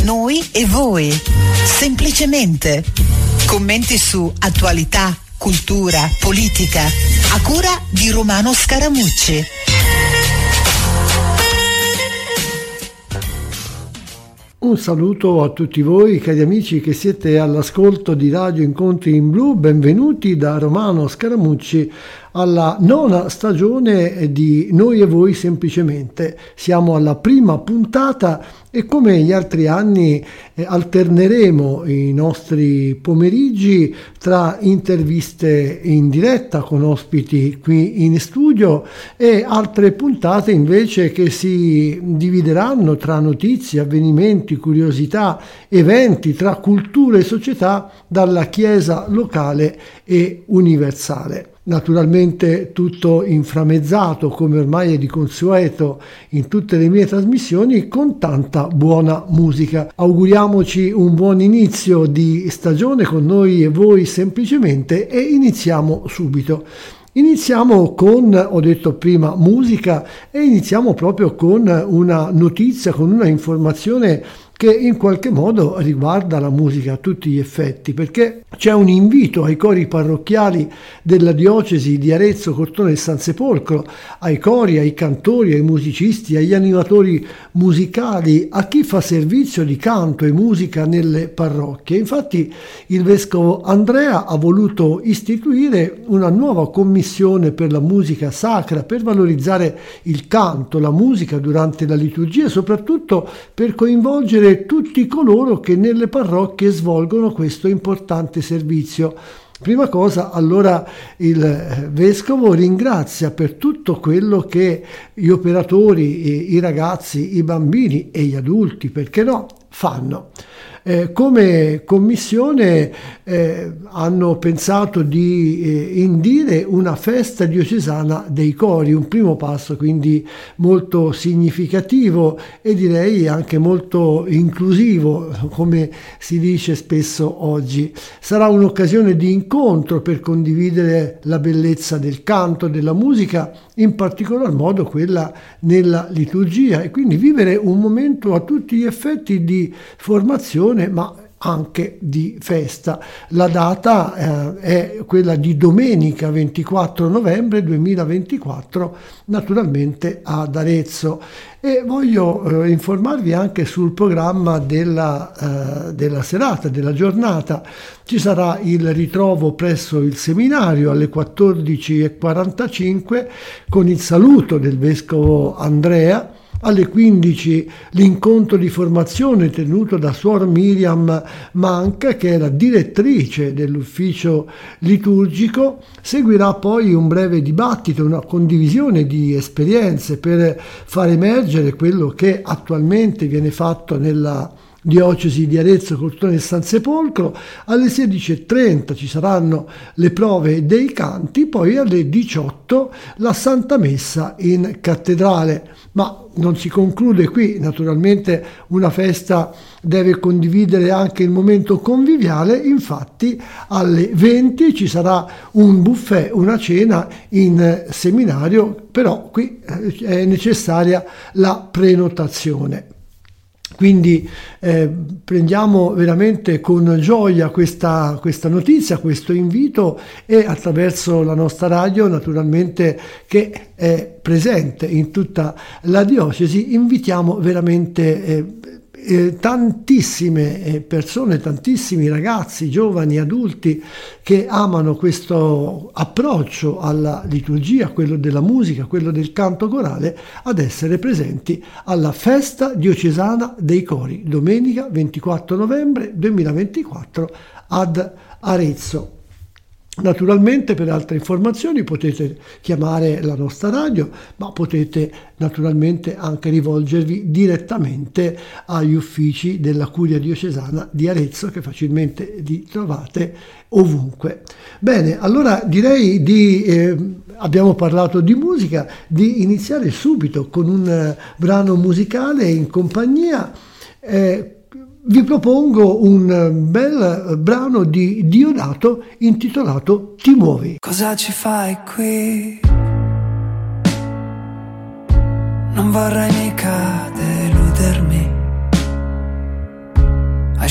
Noi e voi, semplicemente. Commenti su attualità, cultura, politica, a cura di Romano Scaramucci. Un saluto a tutti voi cari amici che siete all'ascolto di Radio Incontri in Blu, benvenuti da Romano Scaramucci alla 9ª stagione di Noi e Voi Semplicemente. Siamo alla prima puntata e come gli altri anni alterneremo i nostri pomeriggi tra interviste in diretta con ospiti qui in studio e altre puntate invece che si divideranno tra notizie, avvenimenti, curiosità, eventi, tra cultura e società dalla Chiesa locale e universale. Naturalmente tutto inframezzato come ormai è di consueto in tutte le mie trasmissioni con tanta buona musica. Auguriamoci un buon inizio di stagione con Noi e Voi Semplicemente e iniziamo subito. Iniziamo con, ho detto prima, musica e iniziamo proprio con una notizia, con una informazione che in qualche modo riguarda la musica a tutti gli effetti, perché c'è un invito ai cori parrocchiali della diocesi di Arezzo, Cortona e San Sepolcro, ai cori, ai cantori, ai musicisti, agli animatori musicali, a chi fa servizio di canto e musica nelle parrocchie. Infatti il vescovo Andrea ha voluto istituire una nuova commissione per la musica sacra, per valorizzare il canto, la musica durante la liturgia e soprattutto per coinvolgere tutti coloro che nelle parrocchie svolgono questo importante servizio. Prima cosa, allora, il vescovo ringrazia per tutto quello che gli operatori, i ragazzi, i bambini e gli adulti, perché no, fanno. Come commissione hanno pensato di indire una festa diocesana dei cori, un primo passo quindi molto significativo e direi anche molto inclusivo, come si dice spesso oggi. Sarà un'occasione di incontro per condividere la bellezza del canto, della musica, in particolar modo quella nella liturgia, e quindi vivere un momento a tutti gli effetti di formazione ma anche di festa. La data è quella di domenica 24 novembre 2024, naturalmente ad Arezzo. E voglio informarvi anche sul programma della serata, della giornata. Ci sarà il ritrovo presso il seminario alle 14:45 con il saluto del vescovo Andrea. Alle 15 l'incontro di formazione tenuto da Suor Miriam Manca, che è la direttrice dell'ufficio liturgico. Seguirà poi un breve dibattito, una condivisione di esperienze per far emergere quello che attualmente viene fatto nella diocesi di Arezzo, Cortona e San Sepolcro. Alle 16:30 ci saranno le prove dei canti, poi alle 18 la Santa Messa in cattedrale. Ma non si conclude qui, naturalmente una festa deve condividere anche il momento conviviale, infatti alle 20 ci sarà un buffet, una cena in seminario, però qui è necessaria la prenotazione. Quindi prendiamo veramente con gioia questa notizia, questo invito, e attraverso la nostra radio, naturalmente, che è presente in tutta la diocesi, invitiamo veramente tantissime persone, tantissimi ragazzi, giovani, adulti che amano questo approccio alla liturgia, quello della musica, quello del canto corale, ad essere presenti alla festa diocesana dei cori, domenica 24 novembre 2024 ad Arezzo. Naturalmente per altre informazioni potete chiamare la nostra radio, ma potete naturalmente anche rivolgervi direttamente agli uffici della Curia Diocesana di Arezzo, che facilmente li trovate ovunque. Bene, allora direi abbiamo parlato di musica, di iniziare subito con un brano musicale in compagnia. Vi propongo un bel brano di Diodato intitolato Ti muovi. Cosa ci fai qui? Non vorrei mica deludermi.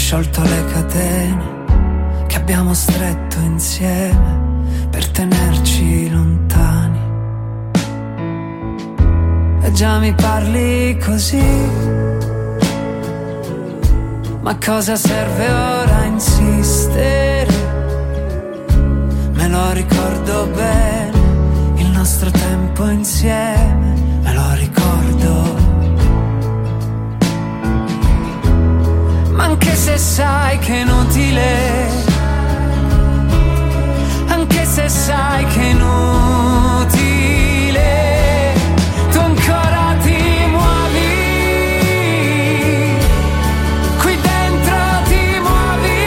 sciolto le catene che abbiamo stretto insieme per tenerci lontani. E già mi parli così, ma cosa serve ora insistere? Me lo ricordo bene, il nostro tempo insieme, me lo ricordo. Ma anche se sai che è inutile, anche se sai che è inutile, tu ancora ti muovi, qui dentro ti muovi,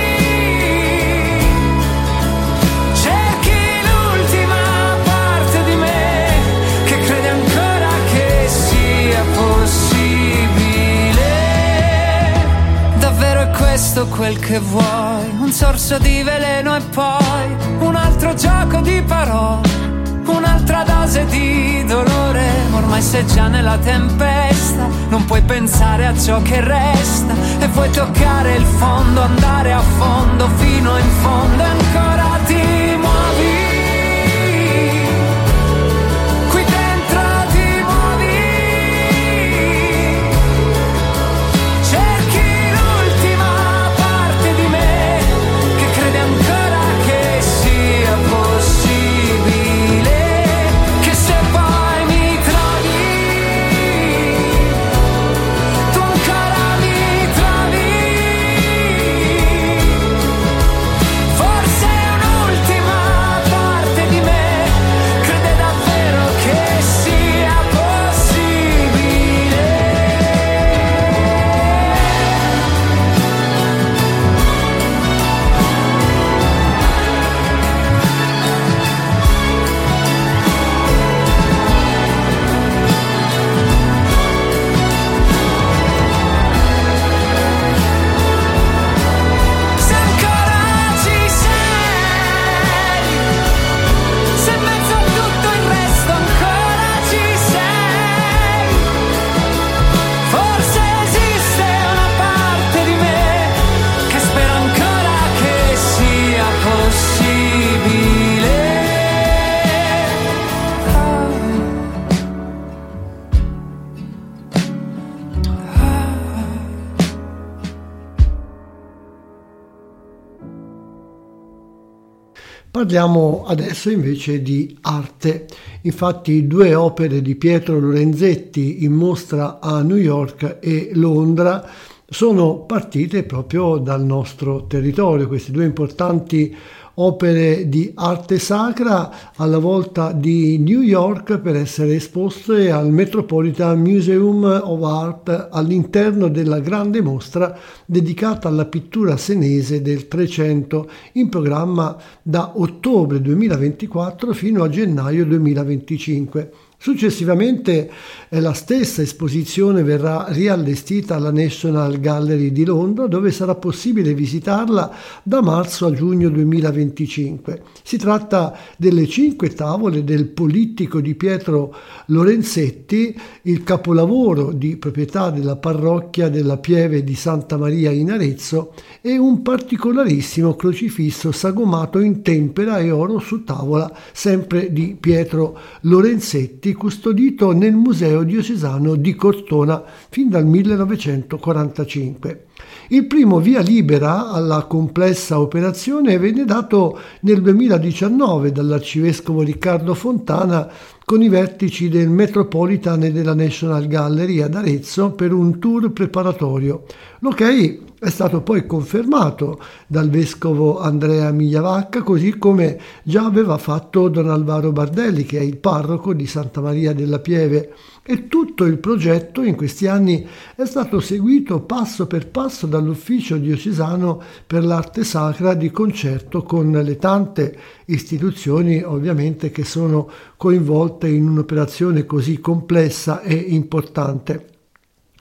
cerchi l'ultima parte di me che crede ancora che sia possibile. Davvero è questo quel che vuoi? Un sorso di veleno e poi un altro gioco di parole, un'altra dose di dolore. Ormai sei già nella tempesta, non puoi pensare a ciò che resta e vuoi toccare il fondo, andare a fondo fino in fondo e ancora ti muovi, qui dentro ti muovi, cerchi l'ultima parte di me che crede ancora che sia possibile, che se poi mi trovi, tu ancora mi trovi, forse un'ultima parte di me crede davvero che sia possibile. Se ancora ci sei, se in mezzo a tutto il resto ancora ci sei, forse esiste una parte di me che spera ancora che sia possibile. Parliamo adesso invece di arte. Infatti 2 opere di Pietro Lorenzetti in mostra a New York e Londra sono partite proprio dal nostro territorio. Queste 2 importanti opere di arte sacra alla volta di New York per essere esposte al Metropolitan Museum of Art all'interno della grande mostra dedicata alla pittura senese del Trecento in programma da ottobre 2024 fino a gennaio 2025. Successivamente la stessa esposizione verrà riallestita alla National Gallery di Londra, dove sarà possibile visitarla da marzo a giugno 2025. Si tratta delle 5 tavole del Polittico di Pietro Lorenzetti, il capolavoro di proprietà della parrocchia della Pieve di Santa Maria in Arezzo, e un particolarissimo crocifisso sagomato in tempera e oro su tavola, sempre di Pietro Lorenzetti, custodito nel Museo Diocesano di Cortona fin dal 1945. Il primo via libera alla complessa operazione venne dato nel 2019 dall'arcivescovo Riccardo Fontana con i vertici del Metropolitan e della National Gallery ad Arezzo per un tour preparatorio. L'ok è stato poi confermato dal vescovo Andrea Migliavacca, così come già aveva fatto Don Alvaro Bardelli, che è il parroco di Santa Maria della Pieve, e tutto il progetto in questi anni è stato seguito passo per passo dall'Ufficio Diocesano per l'Arte Sacra di concerto con le tante istituzioni ovviamente che sono coinvolte in un'operazione così complessa e importante.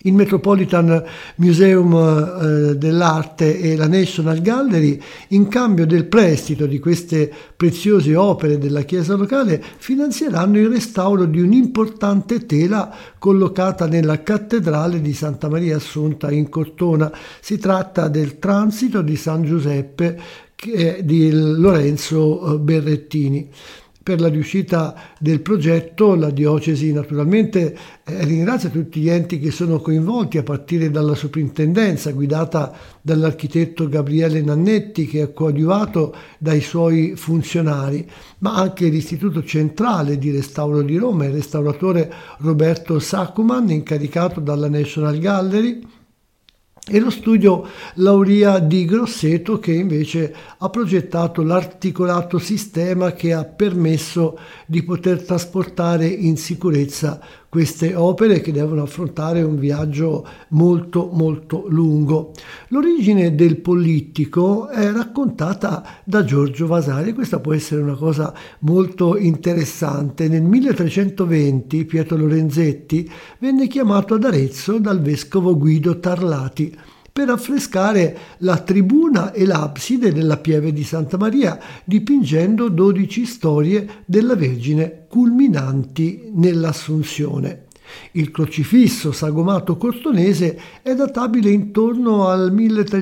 Il Metropolitan Museum dell'Arte e la National Gallery, in cambio del prestito di queste preziose opere della chiesa locale, finanzieranno il restauro di un'importante tela collocata nella cattedrale di Santa Maria Assunta in Cortona. Si tratta del Transito di San Giuseppe di Lorenzo Berrettini. Per la riuscita del progetto la diocesi naturalmente ringrazia tutti gli enti che sono coinvolti, a partire dalla soprintendenza guidata dall'architetto Gabriele Nannetti, che è coadiuvato dai suoi funzionari, ma anche l'Istituto Centrale di Restauro di Roma, il restauratore Roberto Saccuman, incaricato dalla National Gallery, e lo studio Lauria di Grosseto, che invece ha progettato l'articolato sistema che ha permesso di poter trasportare in sicurezza queste opere che devono affrontare un viaggio molto molto lungo. L'origine del Pollittico è raccontata da Giorgio Vasari. Questa può essere una cosa molto interessante. Nel 1320 Pietro Lorenzetti venne chiamato ad Arezzo dal vescovo Guido Tarlati per affrescare la tribuna e l'abside della pieve di Santa Maria, dipingendo 12 storie della Vergine culminanti nell'Assunzione. Il crocifisso sagomato cortonese è databile intorno al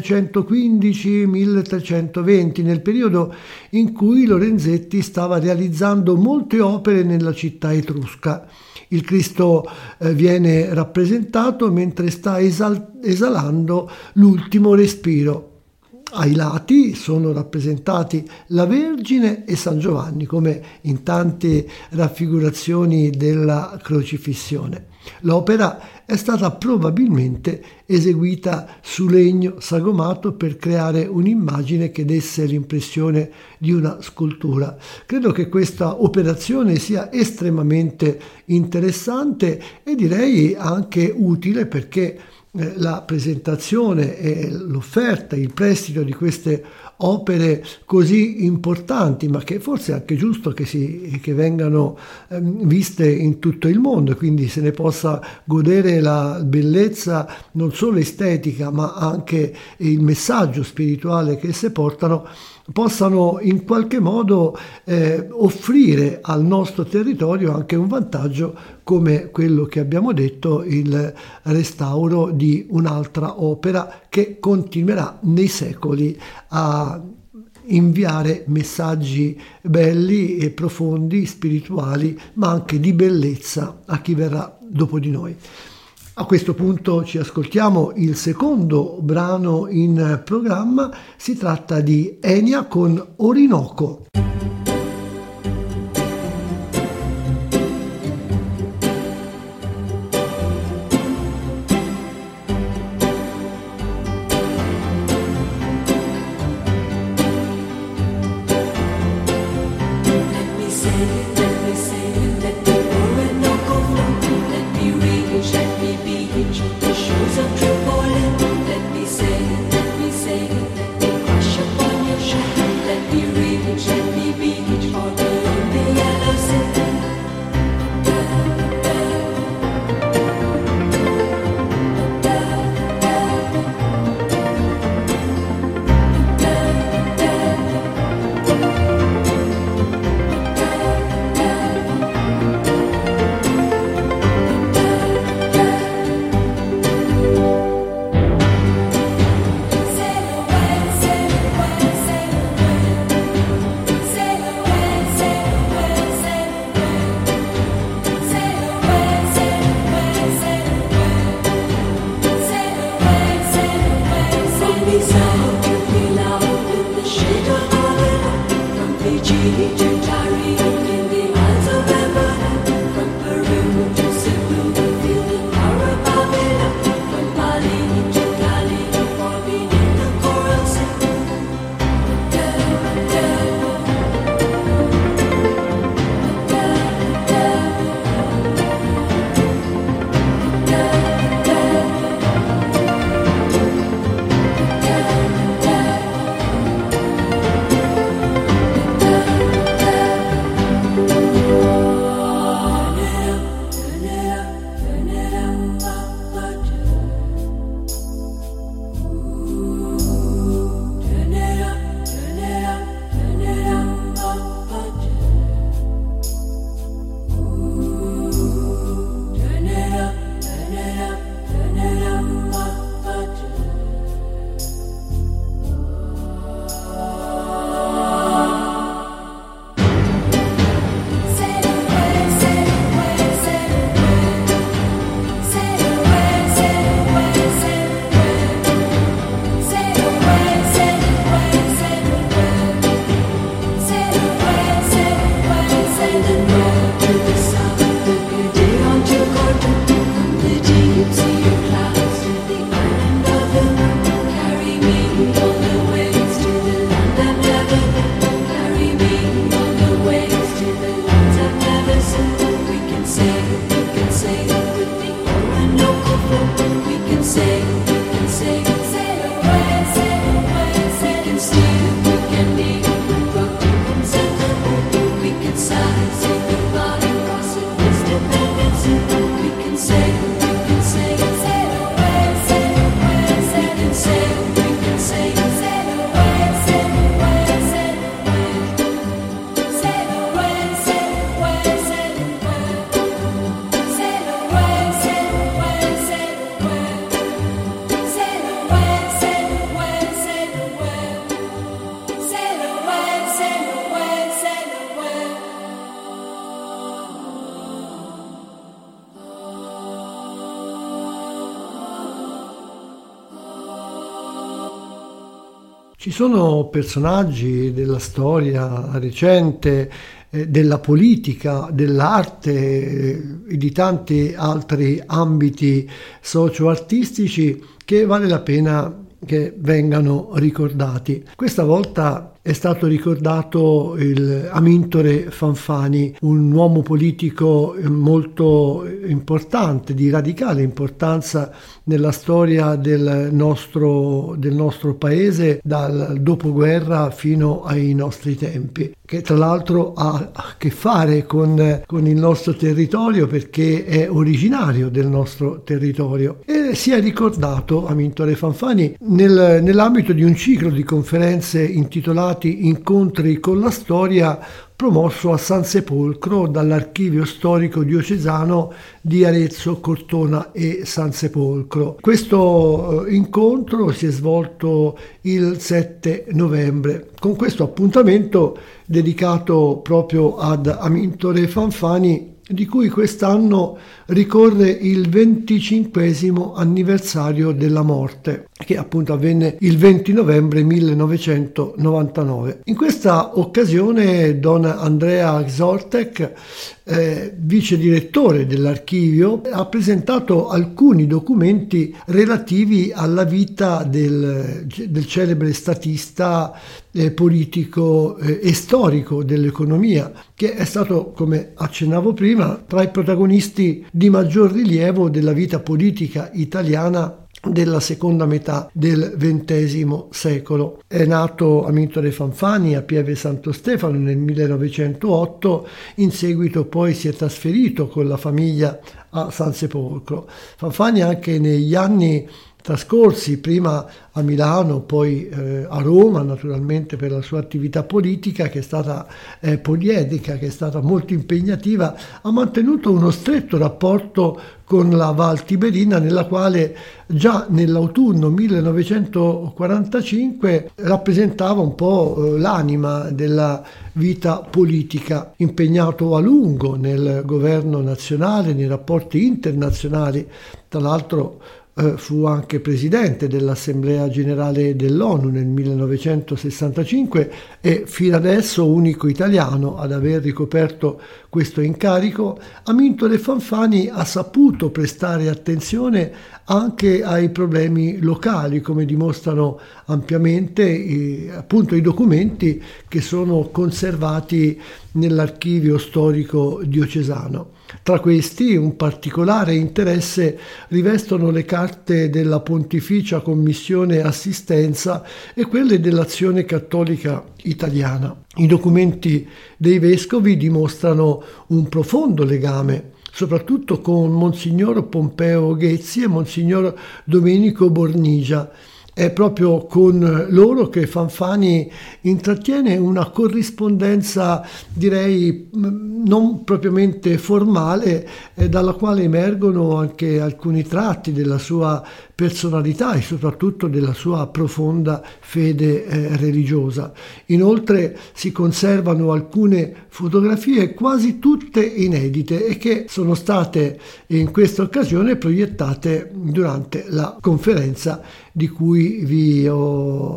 1315-1320, nel periodo in cui Lorenzetti stava realizzando molte opere nella città etrusca. Il Cristo viene rappresentato mentre sta esalando l'ultimo respiro. Ai lati sono rappresentati la Vergine e San Giovanni, come in tante raffigurazioni della crocifissione. L'opera è stata probabilmente eseguita su legno sagomato per creare un'immagine che desse l'impressione di una scultura. Credo che questa operazione sia estremamente interessante e direi anche utile, perché la presentazione e l'offerta, il prestito di queste opere così importanti, ma che forse è anche giusto che vengano viste in tutto il mondo, quindi se ne possa godere la bellezza non solo estetica ma anche il messaggio spirituale che esse portano, possano in qualche modo offrire al nostro territorio anche un vantaggio come quello che abbiamo detto, il restauro di un'altra opera che continuerà nei secoli a inviare messaggi belli e profondi, spirituali, ma anche di bellezza a chi verrà dopo di noi. A questo punto ci ascoltiamo il secondo brano in programma, si tratta di Enia con Orinoco. Let me reach, let me be. Ci sono personaggi della storia recente, della politica, dell'arte e di tanti altri ambiti socio-artistici che vale la pena che vengano ricordati. Questa volta è stato ricordato il Amintore Fanfani, un uomo politico molto importante, di radicale importanza nella storia del nostro paese dal dopoguerra fino ai nostri tempi, che tra l'altro ha a che fare con il nostro territorio perché è originario del nostro territorio e si è ricordato Amintore Fanfani nell'ambito di un ciclo di conferenze intitolati Incontri con la storia, promosso a Sansepolcro dall'Archivio Storico Diocesano di Arezzo, Cortona e Sansepolcro. Questo incontro si è svolto il 7 novembre. Con questo appuntamento dedicato proprio ad Amintore Fanfani, di cui quest'anno ricorre il 25° anniversario della morte, che appunto avvenne il 20 novembre 1999. In questa occasione Don Andrea Xortek, vice direttore dell'archivio, ha presentato alcuni documenti relativi alla vita del celebre statista, politico e storico dell'economia, che è stato, come accennavo prima, tra i protagonisti di maggior rilievo della vita politica italiana della seconda metà del XX secolo. È nato Amintore Fanfani a Pieve Santo Stefano nel 1908, in seguito poi si è trasferito con la famiglia a Sansepolcro. Fanfani anche negli anni trascorsi, prima a Milano, poi a Roma, naturalmente per la sua attività politica che è stata poliedrica, che è stata molto impegnativa, ha mantenuto uno stretto rapporto con la Val Tiberina, nella quale già nell'autunno 1945 rappresentava un po' l'anima della vita politica, impegnato a lungo nel governo nazionale, nei rapporti internazionali. Tra l'altro fu anche presidente dell'Assemblea Generale dell'ONU nel 1965 e fino adesso unico italiano ad aver ricoperto questo incarico. Amintore Fanfani ha saputo prestare attenzione anche ai problemi locali, come dimostrano ampiamente appunto i documenti che sono conservati nell'Archivio Storico Diocesano. Tra questi un particolare interesse rivestono le carte della Pontificia Commissione Assistenza e quelle dell'Azione Cattolica Italiana. I documenti dei vescovi dimostrano un profondo legame, soprattutto con Monsignor Pompeo Ghezzi e Monsignor Domenico Bornigia. È proprio con loro che Fanfani intrattiene una corrispondenza, direi, non propriamente formale, dalla quale emergono anche alcuni tratti della sua personalità e soprattutto della sua profonda fede religiosa. Inoltre si conservano alcune fotografie, quasi tutte inedite, e che sono state in questa occasione proiettate durante la conferenza di cui vi ho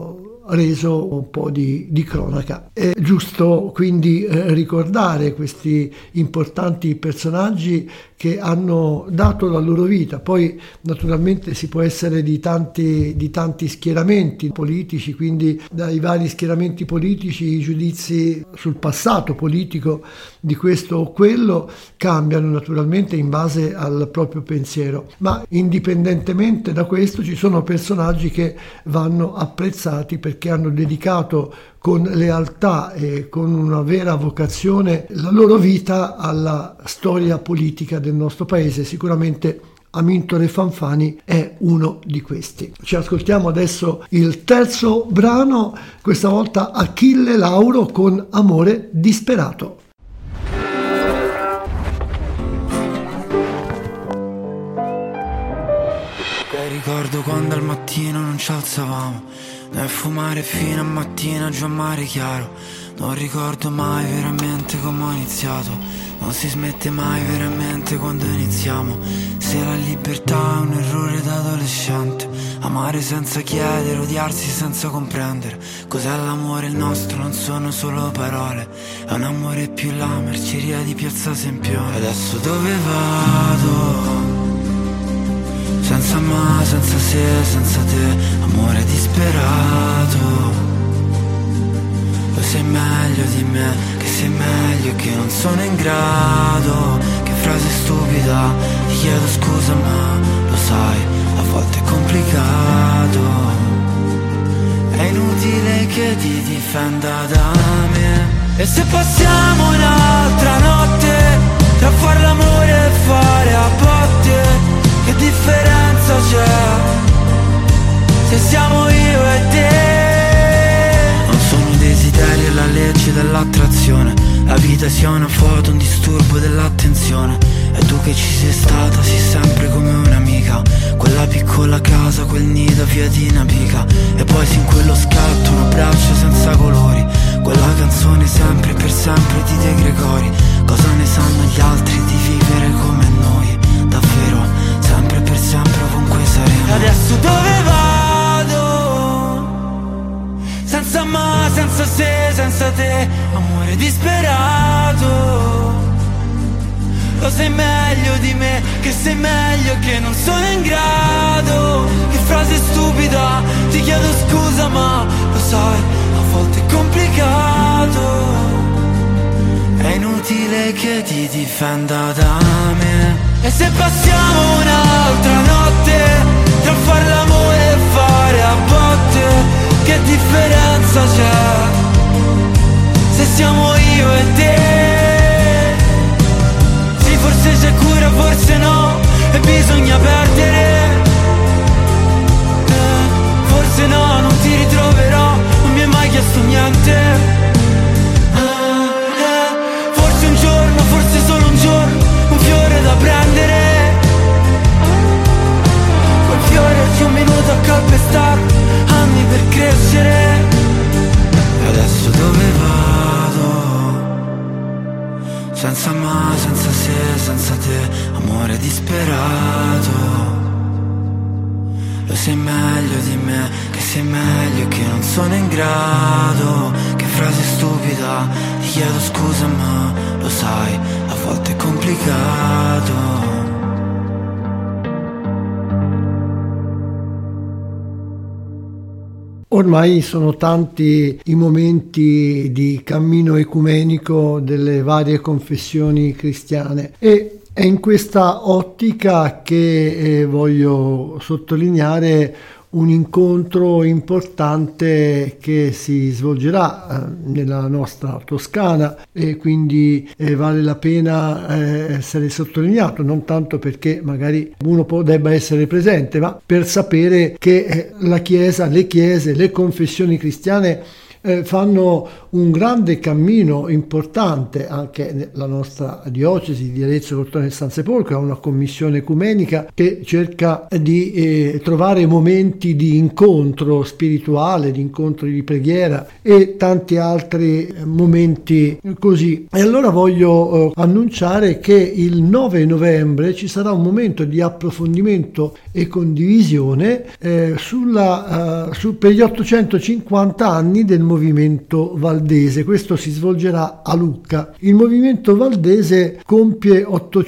reso un po' di cronaca. È giusto quindi ricordare questi importanti personaggi che hanno dato la loro vita. Poi naturalmente si può essere di tanti schieramenti politici, quindi dai vari schieramenti politici i giudizi sul passato politico di questo o quello cambiano naturalmente in base al proprio pensiero, ma indipendentemente da questo ci sono personaggi che vanno apprezzati perché hanno dedicato con lealtà e con una vera vocazione la loro vita alla storia politica del nostro paese. Sicuramente Amintore Fanfani è uno di questi. Ci ascoltiamo adesso il terzo brano, questa volta Achille Lauro con Amore disperato. Ricordo quando al mattino non ci alzavamo, noi a fumare fino a mattina giù a mare chiaro. Non ricordo mai veramente come ho iniziato, non si smette mai veramente quando iniziamo. Se la libertà è un errore da adolescente, amare senza chiedere, odiarsi senza comprendere. Cos'è l'amore il nostro? Non sono solo parole, è un amore più la merceria di Piazza Sempione. Adesso dove vado? Senza ma, senza se, senza te, amore disperato. Lo sai meglio di me, che sei meglio, che non sono in grado. Che frase stupida, ti chiedo scusa ma lo sai, a volte è complicato. È inutile che ti difenda da me. E se passiamo un'altra notte tra far l'amore e fare a botte, che differenza c'è se siamo io e te? Non sono desideri e la legge dell'attrazione, la vita sia una foto, un disturbo dell'attenzione. E tu che ci sei stata, sei sempre come un'amica, quella piccola casa, quel nido via di Napica. E poi sin quello scatto, un abbraccio senza colori, quella canzone sempre per sempre di De Gregori. Cosa ne sanno gli altri di vivere come noi? Davvero, sempre per sempre ovunque saremo. Adesso dove vado? Senza ma, senza se, senza te, amore disperato. Lo sai meglio di me, che sei meglio, che non sono in grado. Che frase stupida, ti chiedo scusa ma lo sai, a volte è complicato. È inutile che ti difenda da me. E se passiamo un'altra notte tra far l'amore e fare a botte, che differenza c'è se siamo io e te? Sì, forse c'è cura, forse no, e bisogna perdere. Forse no, non ti ritroverò, non mi hai mai chiesto niente. Forse un giorno, forse solo un giorno, un fiore da prendere, quel fiore che un minuto a calpestarlo, anni per crescere. E adesso dove vado? Senza ma, senza se, senza te, amore disperato. Lo sai meglio di me, che sei meglio, che non sono in grado. Che frase stupida, ti chiedo scusa ma lo sai, a volte è complicato. Ormai sono tanti i momenti di cammino ecumenico delle varie confessioni cristiane e è in questa ottica che voglio sottolineare un incontro importante che si svolgerà nella nostra Toscana e quindi vale la pena essere sottolineato, non tanto perché magari uno debba essere presente, ma per sapere che la Chiesa, le chiese, le confessioni cristiane fanno un grande cammino importante. Anche la nostra diocesi di Arezzo, Cortona e San Sepolcro ha una commissione ecumenica che cerca di trovare momenti di incontro spirituale, di incontri di preghiera e tanti altri momenti così. E allora voglio annunciare che il 9 novembre ci sarà un momento di approfondimento e condivisione per gli 850 anni del movimento valdese. Questo si svolgerà a Lucca. Il movimento valdese compie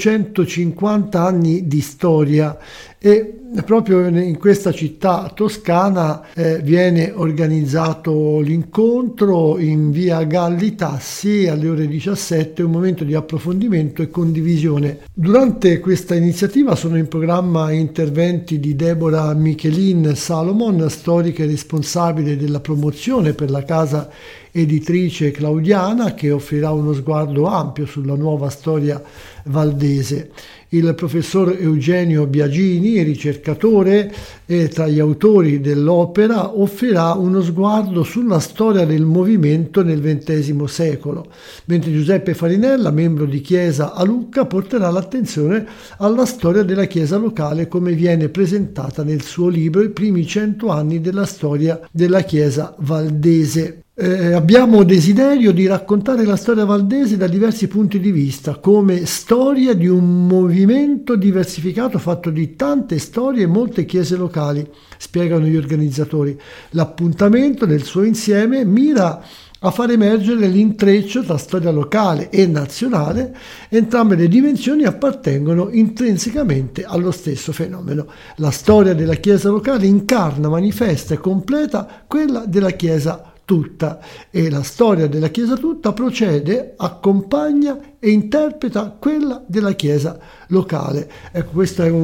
850 anni di storia e proprio in questa città toscana viene organizzato l'incontro in via Galli Tassi alle ore 17, un momento di approfondimento e condivisione. Durante questa iniziativa sono in programma interventi di Deborah Michelin Salomon, storica e responsabile della promozione per la casa editrice Claudiana, che offrirà uno sguardo ampio sulla nuova storia valdese. Il professor Eugenio Biagini, ricercatore e tra gli autori dell'opera, offrirà uno sguardo sulla storia del movimento nel XX secolo, mentre Giuseppe Farinella, membro di Chiesa a Lucca, porterà l'attenzione alla storia della Chiesa locale come viene presentata nel suo libro I primi 100 anni della storia della Chiesa valdese. Abbiamo desiderio di raccontare la storia valdese da diversi punti di vista, come storia di un movimento diversificato fatto di tante storie e molte chiese locali, spiegano gli organizzatori. L'appuntamento nel suo insieme mira a far emergere l'intreccio tra storia locale e nazionale. Entrambe le dimensioni appartengono intrinsecamente allo stesso fenomeno. La storia della Chiesa locale incarna, manifesta e completa quella della Chiesa tutta, e la storia della Chiesa tutta procede, accompagna e interpreta quella della Chiesa locale. Ecco, questo è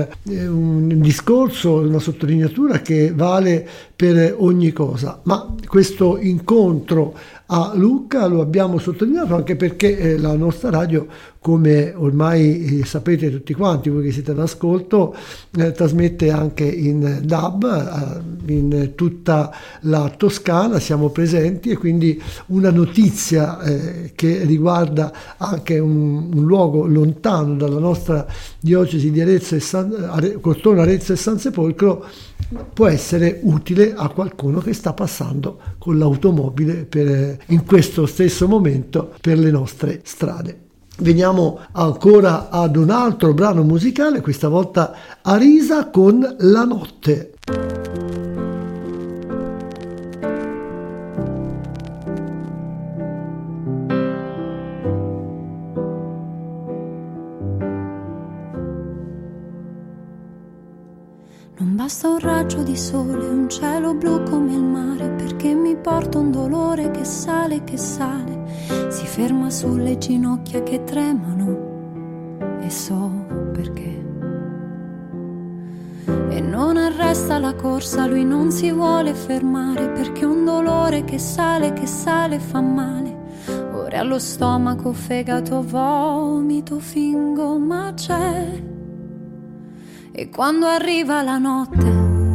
un discorso, una sottolineatura che vale per ogni cosa, ma questo incontro a Lucca lo abbiamo sottolineato anche perché la nostra radio, come ormai sapete tutti quanti voi che siete all'ascolto, trasmette anche in DAB in tutta la Toscana, siamo presenti, e quindi una notizia che riguarda anche un luogo lontano dalla nostra diocesi di Arezzo e Cortona, Arezzo e San Sepolcro può essere utile a qualcuno che sta passando con l'automobile in questo stesso momento per le nostre strade. Veniamo ancora ad un altro brano musicale, questa volta Arisa con La notte. Non basta un raggio di sole, un cielo blu come il mare, perché mi porta un dolore che sale, si ferma sulle ginocchia che tremano, e so perché. E non arresta la corsa, lui non si vuole fermare, perché un dolore che sale fa male. Ora allo stomaco, fegato, vomito, fingo, ma c'è. E quando arriva la notte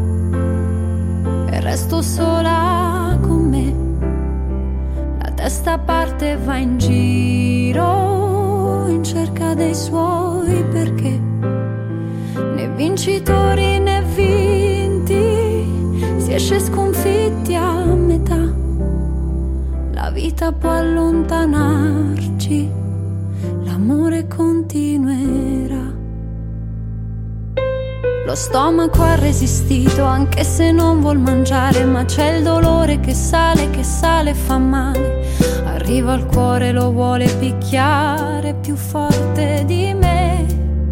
e resto sola con me, la testa parte e va in giro in cerca dei suoi perché. Né vincitori né vinti, si esce sconfitti a metà. La vita può allontanarci, l'amore continuerà. Lo stomaco ha resistito anche se non vuol mangiare, ma c'è il dolore che sale e fa male. Arriva al cuore, lo vuole picchiare più forte di me.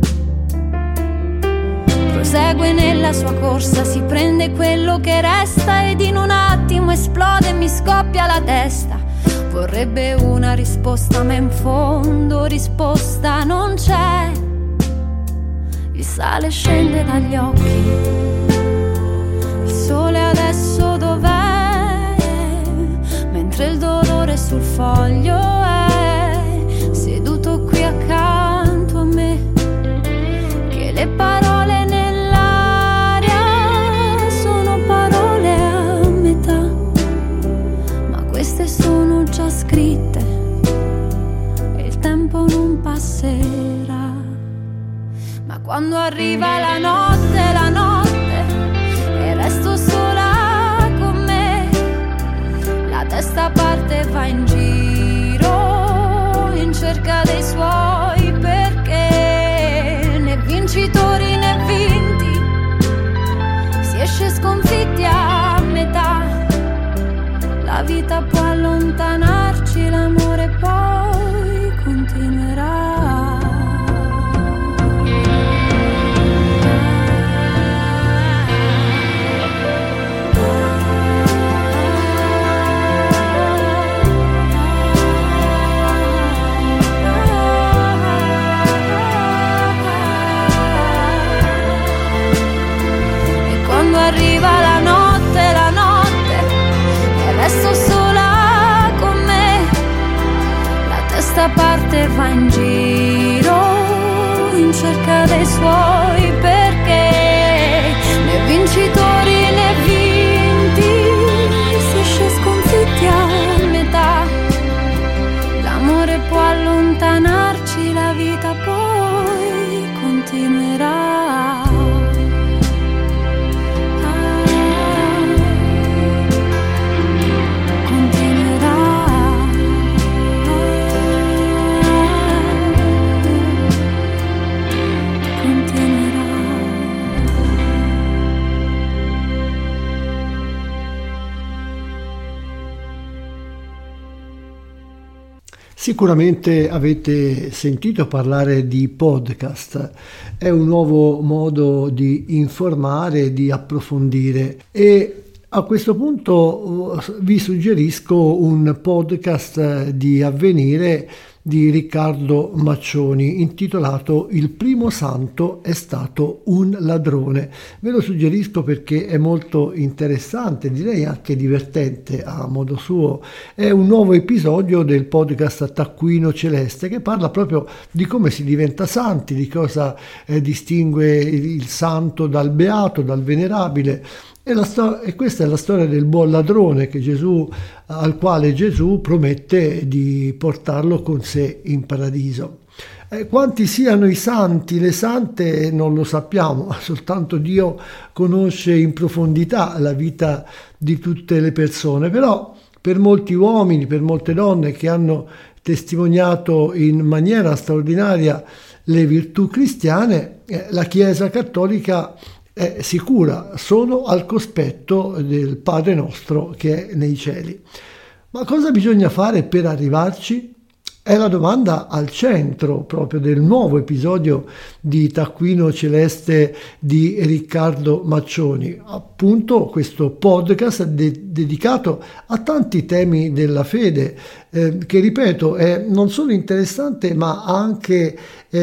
Prosegue nella sua corsa, si prende quello che resta ed in un attimo esplode e mi scoppia la testa. Vorrebbe una risposta ma in fondo risposta non c'è. Il sale scende dagli occhi, il sole adesso dov'è? Mentre il dolore sul foglio è seduto qui accanto a me. Che le parole nell'aria sono parole a metà, ma quando arriva la notte, e resto sola con me, la testa parte e va in giro in cerca dei suoi perché, né vincitori né vinti, si esce sconfitti a metà, la vita può allontanarci, l'amore poi continuerà. Arriva la notte, e resto sola con me, la testa parte e va in giro in cerca dei suoi perché, né vincitori né vinti, si esce sconfitti a metà, l'amore può allontanarci, la vita poi continuerà. Sicuramente avete sentito parlare di podcast, è un nuovo modo di informare, di approfondire e a questo punto vi suggerisco un podcast di Avvenire di Riccardo Maccioni intitolato Il primo santo è stato un ladrone. Ve lo suggerisco perché è molto interessante, direi anche divertente a modo suo. È un nuovo episodio del podcast Taccuino Celeste che parla proprio di come si diventa santi, di cosa distingue il santo dal beato, dal venerabile. E questa è la storia del buon ladrone al quale Gesù promette di portarlo con sé in paradiso. Quanti siano i santi, le sante, non lo sappiamo, soltanto Dio conosce in profondità la vita di tutte le persone, però per molti uomini, per molte donne che hanno testimoniato in maniera straordinaria le virtù cristiane, la Chiesa Cattolica è sicura, sono al cospetto del Padre nostro che è nei cieli. Ma cosa bisogna fare per arrivarci? È la domanda al centro proprio del nuovo episodio di Taccuino Celeste di Riccardo Maccioni, appunto questo podcast dedicato a tanti temi della fede, che ripeto è non solo interessante ma anche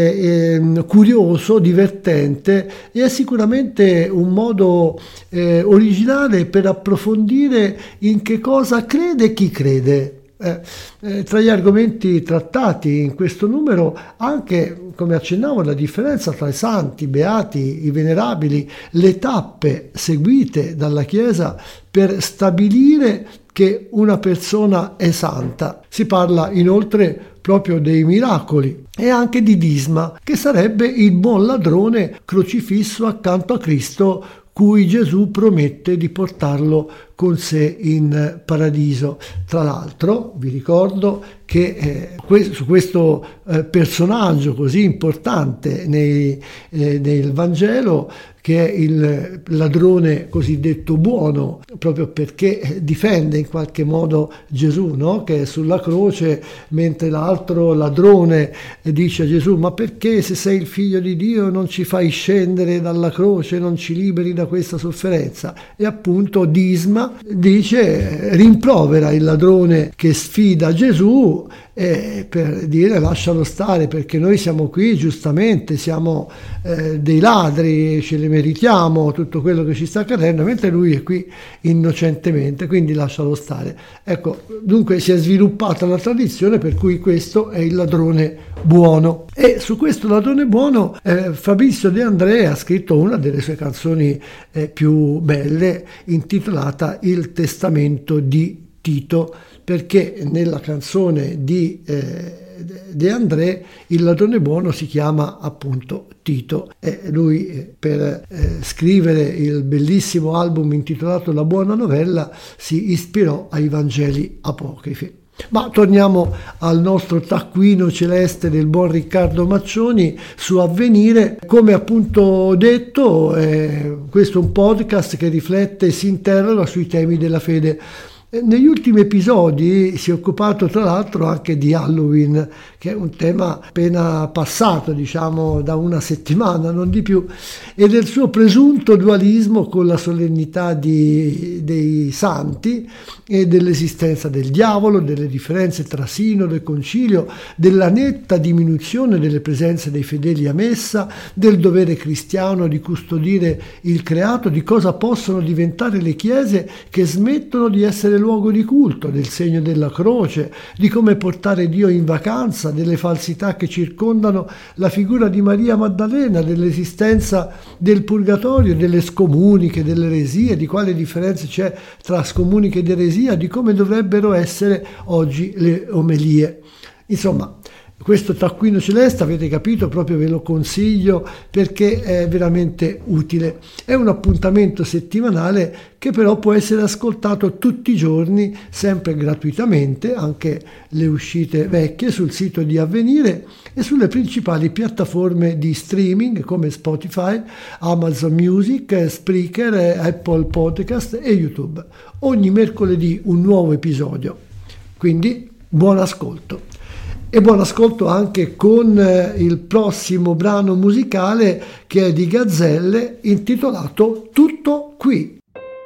curioso, divertente e è sicuramente un modo originale per approfondire in che cosa crede chi crede. Tra gli argomenti trattati in questo numero anche, come accennavo, la differenza tra i santi, i beati, i venerabili, le tappe seguite dalla Chiesa per stabilire che una persona è santa. Si parla inoltre proprio dei miracoli e anche di Disma, che sarebbe il buon ladrone crocifisso accanto a Cristo, cui Gesù promette di portarlo con sé in paradiso. Tra l'altro vi ricordo che su questo personaggio così importante nel Vangelo, che è il ladrone cosiddetto buono, proprio perché difende in qualche modo Gesù, no? Che è sulla croce, mentre l'altro ladrone dice a Gesù: ma perché, se sei il figlio di Dio, non ci fai scendere dalla croce, non ci liberi da questa sofferenza? E appunto Disma rimprovera il ladrone che sfida Gesù per dire: lascialo stare, perché noi siamo qui giustamente, siamo dei ladri, ce le meritiamo tutto quello che ci sta accadendo, mentre lui è qui innocentemente, quindi lascialo stare. Ecco, dunque si è sviluppata la tradizione per cui questo è il ladrone buono, e su questo ladrone buono Fabrizio De André ha scritto una delle sue canzoni più belle, intitolata Il testamento di Tito, perché nella canzone di De André, il ladrone buono si chiama appunto Tito, e lui per scrivere il bellissimo album intitolato La buona novella si ispirò ai Vangeli apocrifi. Ma torniamo al nostro taccuino celeste del buon Riccardo Maccioni su Avvenire. Come appunto detto, questo è un podcast che riflette e si interroga sui temi della fede. Negli ultimi episodi si è occupato tra l'altro anche di Halloween, che è un tema appena passato, diciamo da una settimana, non di più, e del suo presunto dualismo con la solennità dei santi e dell'esistenza del diavolo, delle differenze tra sinodo e concilio, della netta diminuzione delle presenze dei fedeli a messa, del dovere cristiano di custodire il creato, di cosa possono diventare le chiese che smettono di essere luogo di culto, del segno della croce, di come portare Dio in vacanza, delle falsità che circondano la figura di Maria Maddalena, dell'esistenza del purgatorio, delle scomuniche, delle eresie, di quale differenza c'è tra scomuniche ed eresia, di come dovrebbero essere oggi le omelie. Insomma, questo taccuino celeste, avete capito, proprio ve lo consiglio perché è veramente utile. È un appuntamento settimanale che però può essere ascoltato tutti i giorni, sempre gratuitamente, anche le uscite vecchie sul sito di Avvenire e sulle principali piattaforme di streaming come Spotify, Amazon Music, Spreaker, Apple Podcast e YouTube. Ogni mercoledì un nuovo episodio. Quindi buon ascolto. E buon ascolto anche con il prossimo brano musicale che è di Gazzelle, intitolato Tutto qui.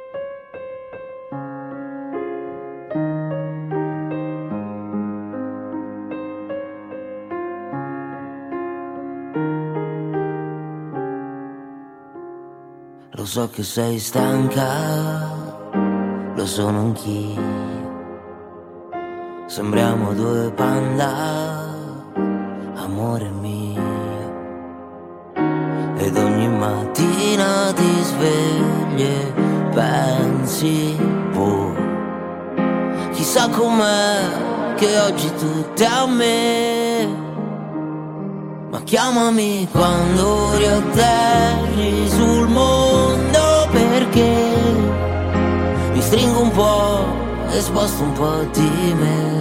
Lo so che sei stanca, lo sono anch'io. Sembriamo due panda, amore mio. Ed ogni mattina ti svegli e pensi, boh, chissà com'è che oggi tutto è a me. Ma chiamami quando riatterri sul mondo, perché mi stringo un po' e sposto un po' di me.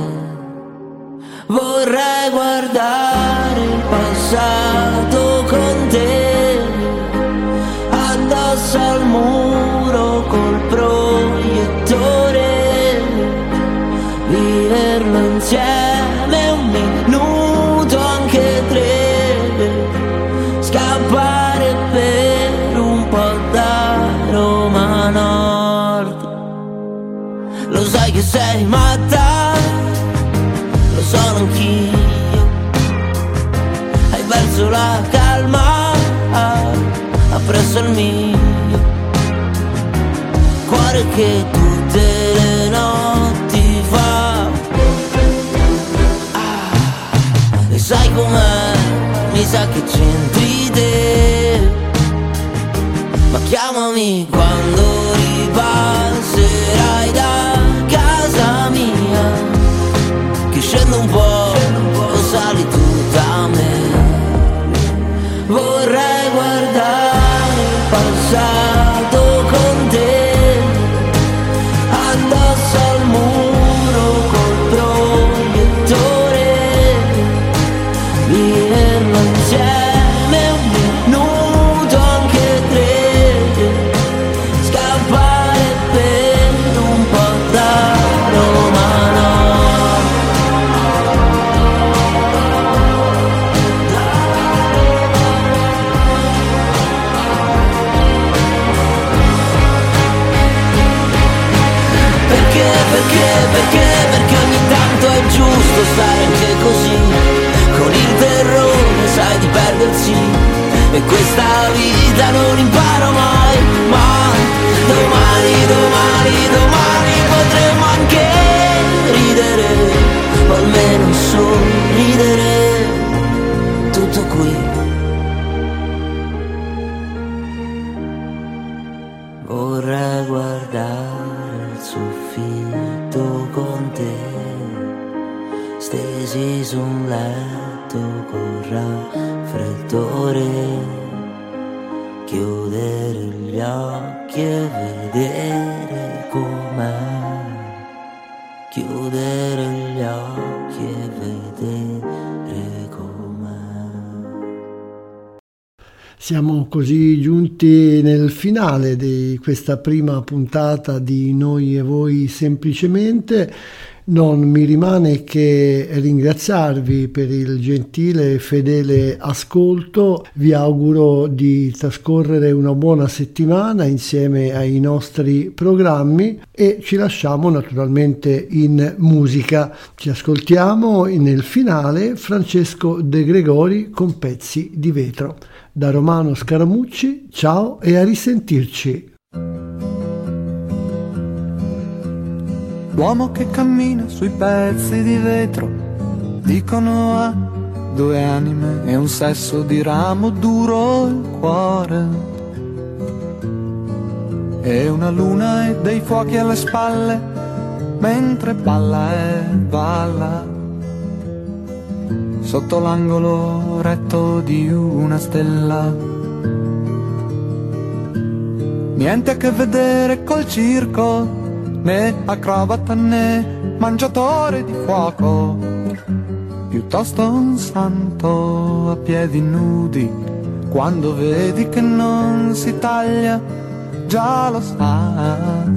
Vorrei guardare il passato con te, addosso al muro col proiettore, viverlo insieme un minuto, anche tre, scappare per un po' da Roma Nord. Lo sai che sei matta, lo sono anch'io. Hai perso la calma appresso il mio cuore che tutte le notti fa. E sai com'è? Mi sa che c'entri te. Ma chiamami quando ripasserai da casa mia, che scendo un po', o sali tutta a me. Vorrei guardare il passato con te, addosso al muro col proiettore, viverlo insieme un minuto, anche tre, scappare per un po' da Roma Nord. Perché ogni tanto è giusto stare anche così, con il terrore sai di perdersi, e questa vita non imparo mai, ma domani potremo anche ridere, o almeno sorridere, tutto qui. Vorrei guardare il soffitto con te, stesi su un letto con raffreddore. Chiudere gli occhi e vedere com'è. Chiudere gli occhi e vedere com'è. Siamo così giunti nel finale di questa prima puntata di Noi e Voi Semplicemente. Non mi rimane che ringraziarvi per il gentile e fedele ascolto. Vi auguro di trascorrere una buona settimana insieme ai nostri programmi e ci lasciamo naturalmente in musica. Ci ascoltiamo nel finale Francesco De Gregori con Pezzi di vetro. Da Romano Scaramucci, ciao e a risentirci. L'uomo che cammina sui pezzi di vetro, dicono ha due anime e un sesso di ramo duro il cuore, e una luna e dei fuochi alle spalle, mentre balla e balla, sotto l'angolo retto di una stella. Niente a che vedere col circo, né acrobata né mangiatore di fuoco, piuttosto un santo a piedi nudi. Quando vedi che non si taglia, già lo sai.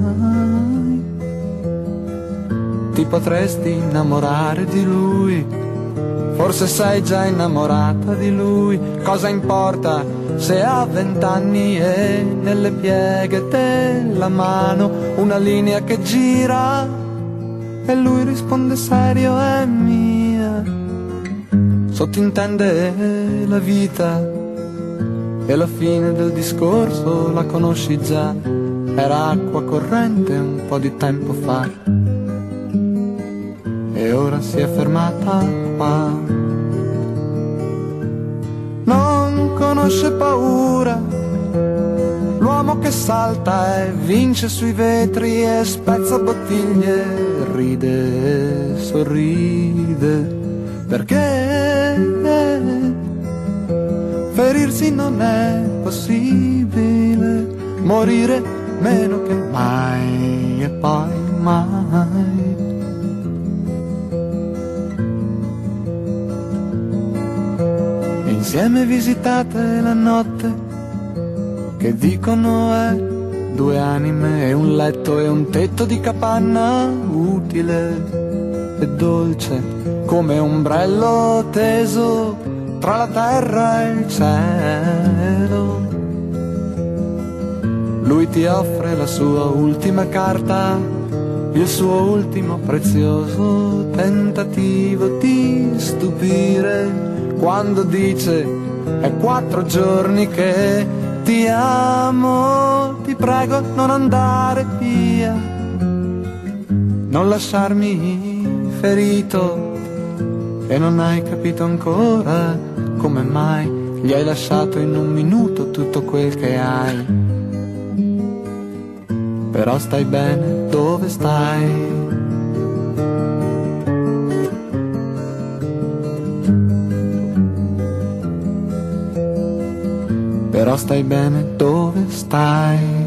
Ti potresti innamorare di lui, forse sei già innamorata di lui. Cosa importa se ha 20 anni e nelle pieghe della mano una linea che gira e lui risponde serio è mia. Sottintende la vita e la fine del discorso la conosci già. Era acqua corrente un po' di tempo fa e ora si è fermata qua. Non conosce paura, l'uomo che salta e vince sui vetri e spezza bottiglie, ride e sorride, perché ferirsi non è possibile, morire meno che mai e poi mai. Insieme visitate la notte, che dicono è due anime e un letto e un tetto di capanna, utile e dolce come ombrello teso tra la terra e il cielo. Lui ti offre la sua ultima carta, il suo ultimo prezioso tentativo di stupire, quando dice è 4 giorni che ti amo, ti prego non andare via, non lasciarmi ferito, e non hai capito ancora come mai gli hai lasciato in un minuto tutto quel che hai. Però stai bene dove stai. Però stai bene dove stai.